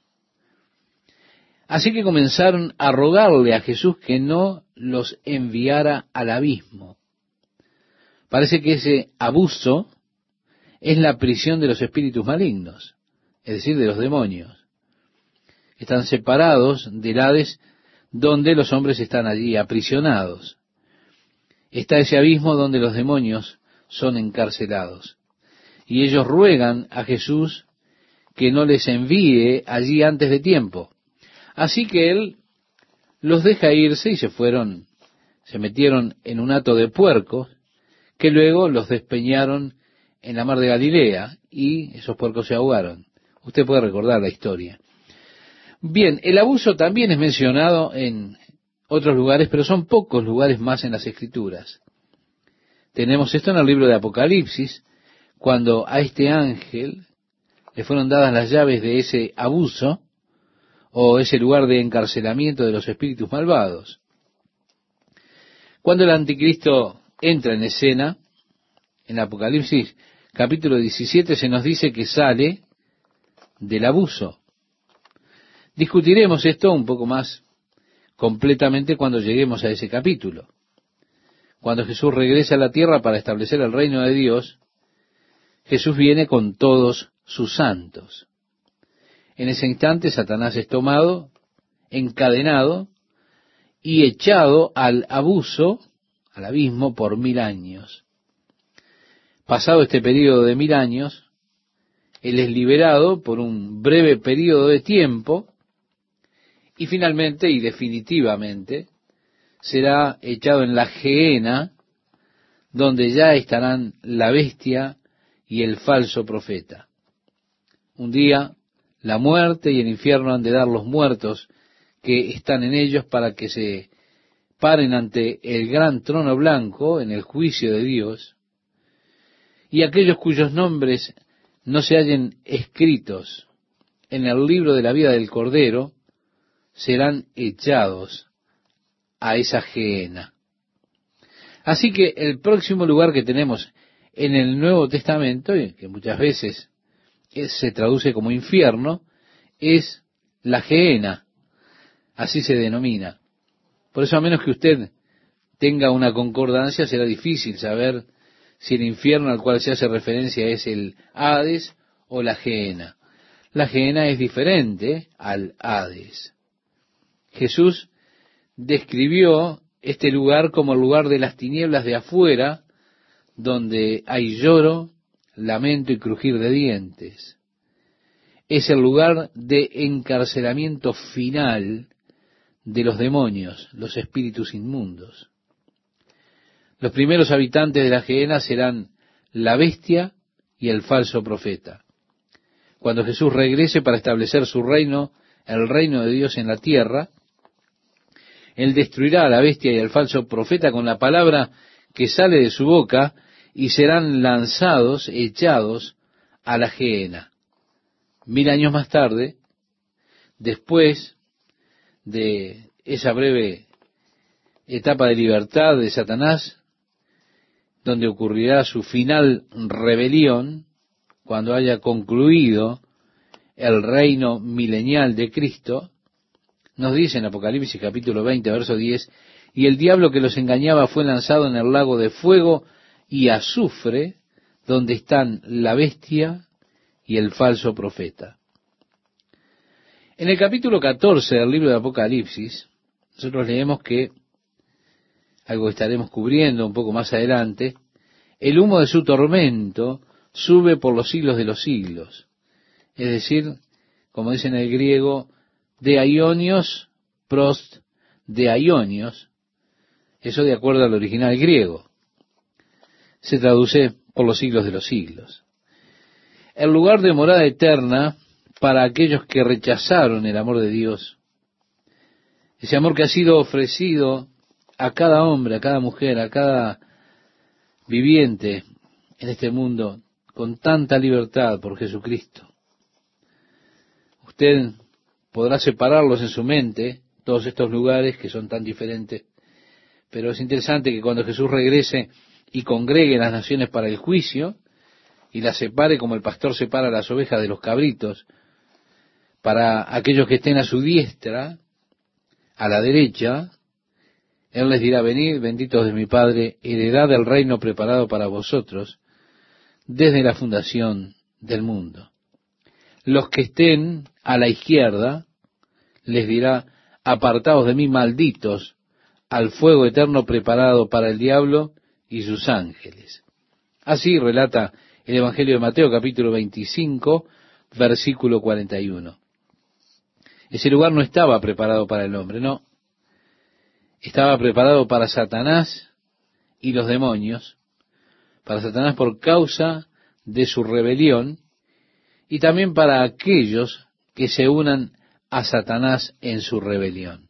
Así que comenzaron a rogarle a Jesús que no los enviara al abismo. Parece que ese abuso es la prisión de los espíritus malignos, es decir, de los demonios. Están separados del Hades, donde los hombres están allí aprisionados. Está ese abismo donde los demonios son encarcelados. Y ellos ruegan a Jesús que no les envíe allí antes de tiempo. Así que Él los deja irse y se fueron, se metieron en un hato de puercos, que luego los despeñaron en la mar de Galilea, y esos puercos se ahogaron. Usted puede recordar la historia. Bien, el abuso también es mencionado en otros lugares, pero son pocos lugares más en las Escrituras. Tenemos esto en el libro de Apocalipsis, cuando a este ángel le fueron dadas las llaves de ese abuso, o ese lugar de encarcelamiento de los espíritus malvados. Cuando el anticristo entra en escena, en Apocalipsis capítulo diecisiete se nos dice que sale del abuso. Discutiremos esto un poco más completamente cuando lleguemos a ese capítulo. Cuando Jesús regresa a la tierra para establecer el reino de Dios, Jesús viene con todos sus santos. En ese instante Satanás es tomado, encadenado y echado al abuso, al abismo, por mil años. Pasado este periodo de mil años, él es liberado por un breve periodo de tiempo y finalmente y definitivamente será echado en la gehenna, donde ya estarán la bestia y el falso profeta. Un día la muerte y el infierno han de dar los muertos que están en ellos para que se paren ante el gran trono blanco en el juicio de Dios, y aquellos cuyos nombres no se hallen escritos en el libro de la vida del Cordero serán echados a esa gehenna. Así que el próximo lugar que tenemos en el Nuevo Testamento, que muchas veces se traduce como infierno, es la gehenna, así se denomina. Por eso, a menos que usted tenga una concordancia, será difícil saber si el infierno al cual se hace referencia es el Hades o la gehenna. La gehenna es diferente al Hades. Jesús describió este lugar como el lugar de las tinieblas de afuera, donde hay lloro, lamento y crujir de dientes. Es el lugar de encarcelamiento final de los demonios, los espíritus inmundos. Los primeros habitantes de la gehenna serán la bestia y el falso profeta. Cuando Jesús regrese para establecer su reino, el reino de Dios en la tierra, Él destruirá a la bestia y al falso profeta con la palabra que sale de su boca, y serán lanzados, echados a la gehenna. Mil años más tarde, después de esa breve etapa de libertad de Satanás, donde ocurrirá su final rebelión, cuando haya concluido el reino milenial de Cristo, nos dice en Apocalipsis capítulo veinte, verso diez, y el diablo que los engañaba fue lanzado en el lago de fuego y azufre, donde están la bestia y el falso profeta. En el capítulo catorce del libro de Apocalipsis, nosotros leemos que, algo que estaremos cubriendo un poco más adelante, el humo de su tormento sube por los siglos de los siglos. Es decir, como dice en el griego, de aionios, prost de aionios, eso de acuerdo al original griego. Se traduce por los siglos de los siglos. El lugar de morada eterna para aquellos que rechazaron el amor de Dios, ese amor que ha sido ofrecido a cada hombre, a cada mujer, a cada viviente en este mundo con tanta libertad por Jesucristo. Usted podrá separarlos en su mente, todos estos lugares que son tan diferentes, pero es interesante que cuando Jesús regrese y congregue las naciones para el juicio, y las separe como el pastor separa las ovejas de los cabritos, para aquellos que estén a su diestra, a la derecha, Él les dirá: venid, benditos de mi Padre, heredad del reino preparado para vosotros desde la fundación del mundo. Los que estén a la izquierda, les dirá: apartaos de mí, malditos, al fuego eterno preparado para el diablo y sus ángeles. Así relata el Evangelio de Mateo, capítulo veinticinco, versículo cuarenta y uno. Ese lugar no estaba preparado para el hombre, no. Estaba preparado para Satanás y los demonios, para Satanás por causa de su rebelión, y también para aquellos que se unan a Satanás en su rebelión.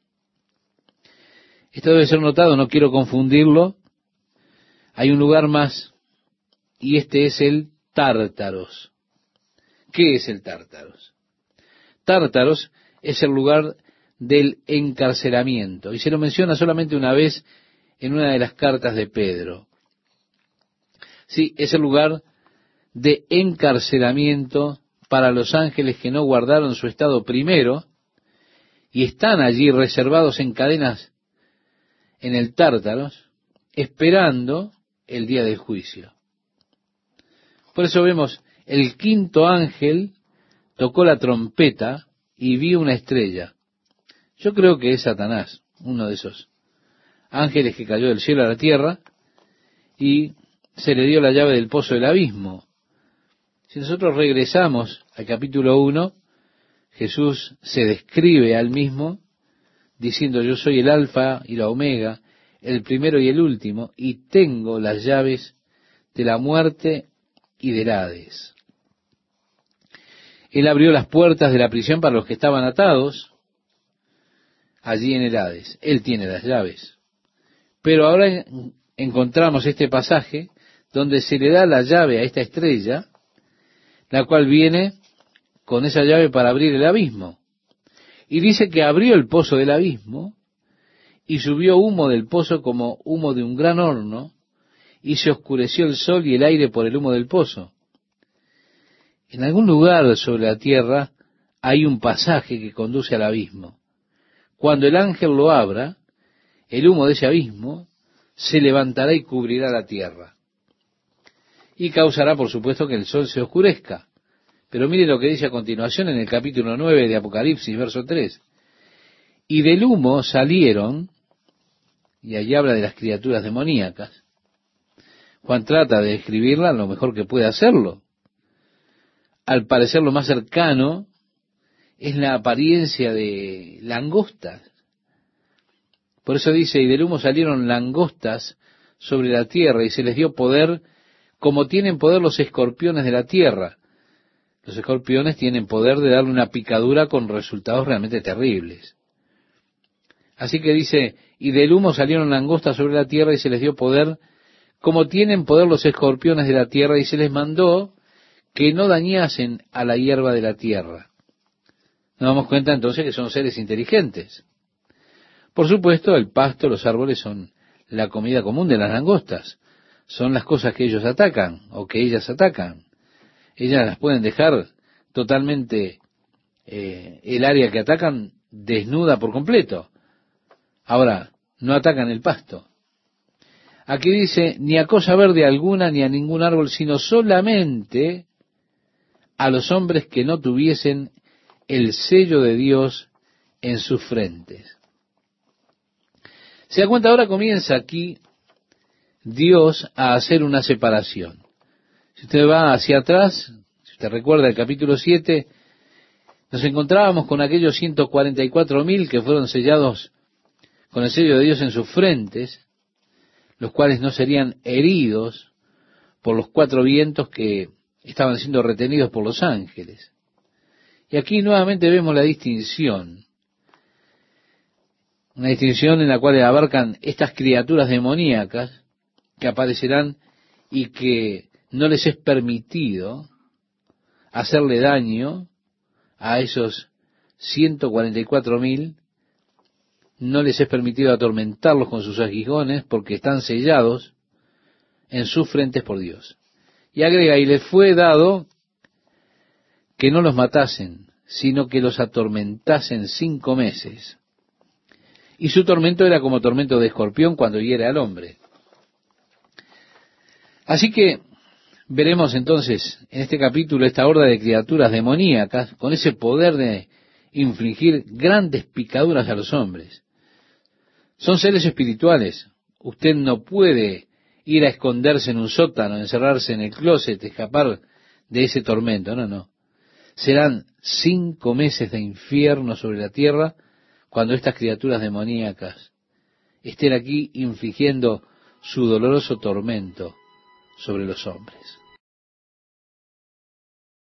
Esto debe ser notado, no quiero confundirlo. Hay un lugar más, y este es el Tártaros. ¿Qué es el Tártaros? Tártaros es el lugar del encarcelamiento, y se lo menciona solamente una vez en una de las cartas de Pedro. Sí, es el lugar de encarcelamiento para los ángeles que no guardaron su estado primero, y están allí reservados en cadenas en el Tártaros, esperando el día del juicio. Por eso vemos, el quinto ángel tocó la trompeta y vi una estrella. Yo creo que es Satanás, uno de esos ángeles que cayó del cielo a la tierra, y se le dio la llave del pozo del abismo. Si nosotros regresamos al capítulo uno, Jesús se describe al mismo, diciendo: yo soy el alfa y la omega, el primero y el último, y tengo las llaves de la muerte y del Hades. Él abrió las puertas de la prisión para los que estaban atados allí en el Hades. Él tiene las llaves. Pero ahora encontramos este pasaje donde se le da la llave a esta estrella, la cual viene con esa llave para abrir el abismo. Y dice que abrió el pozo del abismo y subió humo del pozo como humo de un gran horno, y se oscureció el sol y el aire por el humo del pozo. En algún lugar sobre la tierra hay un pasaje que conduce al abismo. Cuando el ángel lo abra, el humo de ese abismo se levantará y cubrirá la tierra. Y causará, por supuesto, que el sol se oscurezca. Pero mire lo que dice a continuación en el capítulo nueve de Apocalipsis, verso tres. Y del humo salieron, y allí habla de las criaturas demoníacas. Juan trata de describirla lo mejor que puede hacerlo. Al parecer lo más cercano es la apariencia de langostas. Por eso dice: y del humo salieron langostas sobre la tierra, y se les dio poder como tienen poder los escorpiones de la tierra. Los escorpiones tienen poder de darle una picadura con resultados realmente terribles. Así que dice: y del humo salieron langostas sobre la tierra, y se les dio poder como tienen poder los escorpiones de la tierra, y se les mandó que no dañasen a la hierba de la tierra. Nos damos cuenta entonces que son seres inteligentes. Por supuesto, el pasto, los árboles son la comida común de las langostas. Son las cosas que ellos atacan, o que ellas atacan. Ellas las pueden dejar totalmente, eh, el área que atacan desnuda por completo. Ahora, no atacan el pasto. Aquí dice: ni a cosa verde alguna, ni a ningún árbol, sino solamente a los hombres que no tuviesen el sello de Dios en sus frentes. Se da cuenta, ahora comienza aquí Dios a hacer una separación. Si usted va hacia atrás, si usted recuerda el capítulo siete, nos encontrábamos con aquellos ciento cuarenta y cuatro mil que fueron sellados con el sello de Dios en sus frentes, los cuales no serían heridos por los cuatro vientos que estaban siendo retenidos por los ángeles. Y aquí nuevamente vemos la distinción, una distinción en la cual abarcan estas criaturas demoníacas que aparecerán y que no les es permitido hacerle daño a esos ciento cuarenta y cuatro mil, no les es permitido atormentarlos con sus aguijones porque están sellados en sus frentes por Dios. Y agrega, y les fue dado que no los matasen, sino que los atormentasen cinco meses. Y su tormento era como tormento de escorpión cuando hiere al hombre. Así que veremos entonces en este capítulo esta horda de criaturas demoníacas con ese poder de infligir grandes picaduras a los hombres. Son seres espirituales. Usted no puede ir a esconderse en un sótano, encerrarse en el closet, escapar de ese tormento. No, no. Serán cinco meses de infierno sobre la tierra cuando estas criaturas demoníacas estén aquí infligiendo su doloroso tormento sobre los hombres.